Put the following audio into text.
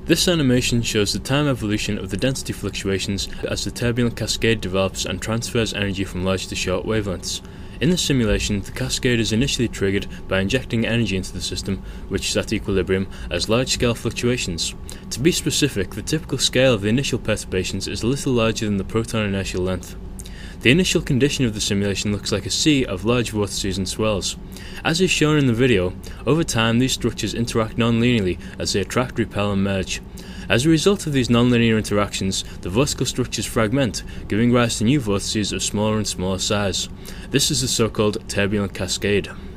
This animation shows the time evolution of the density fluctuations as the turbulent cascade develops and transfers energy from large to short wavelengths. In the simulation, the cascade is initially triggered by injecting energy into the system, which is at equilibrium, as large-scale fluctuations. To be specific, the typical scale of the initial perturbations is a little larger than the proton inertial length. The initial condition of the simulation looks like a sea of large vortices and swirls. As is shown in the video, over time these structures interact non-linearly as they attract, repel and merge. As a result of these nonlinear interactions, the vertical structures fragment, giving rise to new vortices of smaller and smaller size. This is the so-called turbulent cascade.